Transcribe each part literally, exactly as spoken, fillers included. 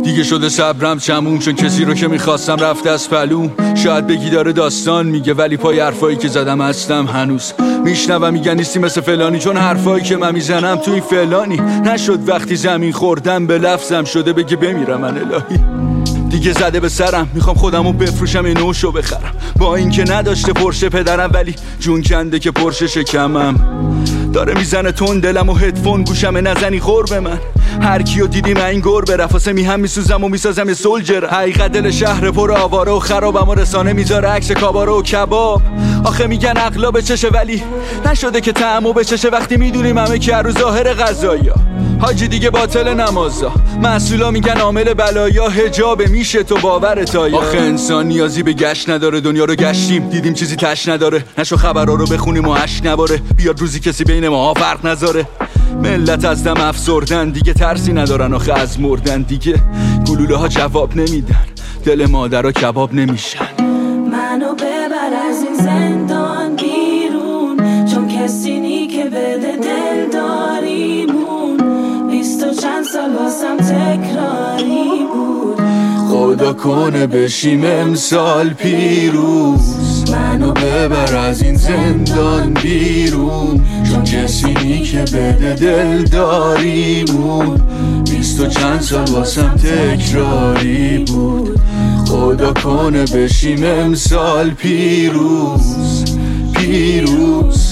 دیگه شده صبرم تموم، چون کسی رو که میخواستم رفته از پلوم. شاید بگی داره داستان میگه، ولی پای حرفایی که زدم هستم هنوز. میشنوم میگن نیستی مثل فلانی، چون حرفایی که من میزنم تو این فلانی. نشد وقتی زمین خوردم به لفظم شده بگه بمیرم من الهی. دیگه زده به سرم، میخوام خودمو بفروشم این نوشو بخرم. با اینکه نداشته پرشه پدرم، ولی جون کنده که پرشه شکمم. داره میزنه تون دلم و هدفون گوشم نزنی قرب من. هر کیو دیدی من این گربه رفاسه می هم میسوزم و میسازم یه سولجر. حقیقت دل شهر پر آواره و خرابم و رسانه میذاره عکس کاباره و کباب. آخه میگن عقلا بچشه، ولی نشده که طعمو بچشه وقتی میدونیم همه که رو ظاهر غذایا. حاجی دیگه باطل نمازا، مسئولا میگن عامل بلایا. حجاب میشه تو باورت آیا؟ آخه انسان نیازی به گشت نداره، دنیا رو گشتیم دیدیم چیزی تش نداره. نشو خبرها رو بخونیم و عشق نباره، بیاد روزی کسی بین ما فرق نذاره. ملت از دم افسردن، دیگه ترسی ندارن آخه از مردن. دیگه گلوله ها جواب نمیدن، دل مادرها کباب نمیشن. منو ببر از این زندان بیرون، چون کسی نی که بده دل داریمون. بیست و چند سال واسم تکراری بود، خدا کنه بشیم امسال پیروز. منو ببر از این زندان بیرون، چون کسی نی که بده دل داریمون. بیست و چند سال واسم تکراری بود، خدا کنه بشیم امسال پیروز. پیروز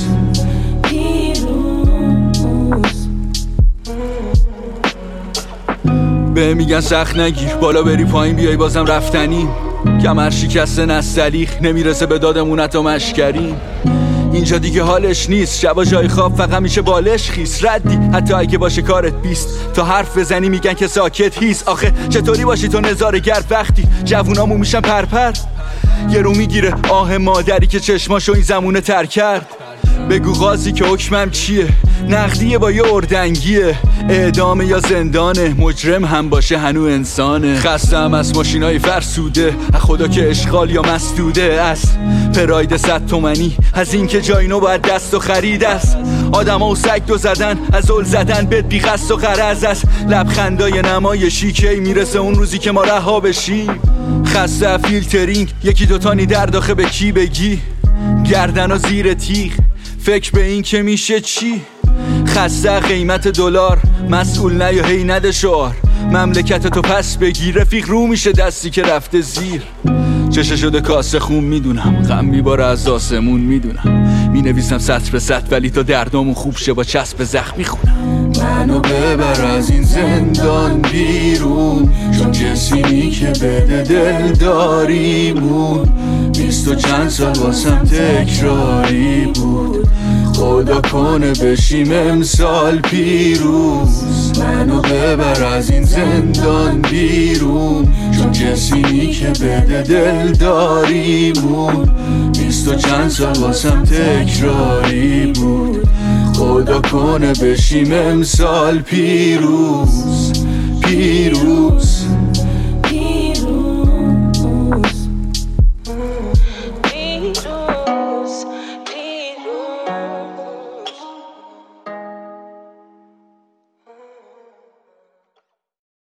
به میگن سخت نگیر، بالا بری پایین بیای بازم رفتنی. کمر شکسته نستلیخ، نمیرسه به دادمون حتی مشکریم. اینجا دیگه حالش نیست، شبا جای خواب فقط میشه بالش خیس. ردی حتی اگه باشه کارت بیست، تا حرف بزنی میگن که ساکت هیس. آخه چطوری باشی تو نظاره گرد وقتی جوونامون میشن پرپر؟ یه رو میگیره آه مادری که چشماشو این زمونه تر کرد. بگو قاضی که حکمم چیه؟ نقدیه با یه اردنگیه، اعدامه یا زندانه. مجرم هم باشه هنو انسانه. خستم از ماشینای فرسوده، از خدا که اشغال یا مسدوده. از پراید صد تومنی، از این که جاینو باید دست و خرید است. آدم ها و سگ دو زدن، از اول زدن بد بی قصد و غرض است. لبخندای نمایشی کی میرسه اون روزی که ما رها بشیم. خسته فیلترینگ، یکی دوتانی در داخل به کی بگی. گردن و زیر تیغ، فکر به این که میشه چی. خسته قیمت دلار، مسئول نه یا هی نده شعار. مملکت تو پس بگیر، رفیق رو میشه دستی که رفته زیر. چشه شده کاسه خون میدونم، غم میباره از آسمون میدونم. مینویسم سطر به سطر، ولی تا دردامون خوب شه با چسب زخم میخونم. منو ببر از این زندان بیرون، چون کسی نی که بده دل داریمون. بیست و چند سال واسم تکراری بود، خدا کنه بشیم امسال پیروز. منو ببر از این زندان بیرون، چون کسی نی که بده دل داریمون. بیست و چند سال واسم تکراری بود، خدا کنه بشیم امسال پیروز.